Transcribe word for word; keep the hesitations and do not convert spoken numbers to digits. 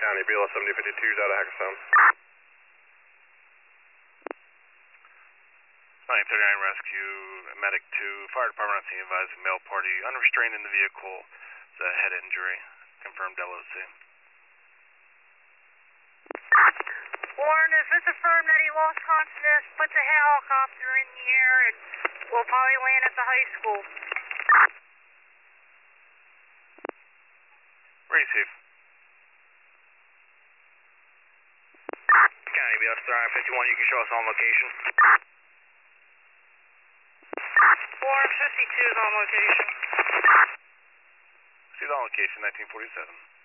County, B L S seventy fifty-two, out of Hackerstown. nine thirty-nine Rescue, Medic two, Fire Department on scene advising male party unrestrained in the vehicle. It's a head injury. Confirmed L O C. Warren, if it's affirmed that he lost consciousness, put the helicopter in the air and we'll probably land at the high school. Receive. County, B L S three fifty-one, you can show us on location. Warren, fifty-two is on location. See the on location, nineteen forty-seven.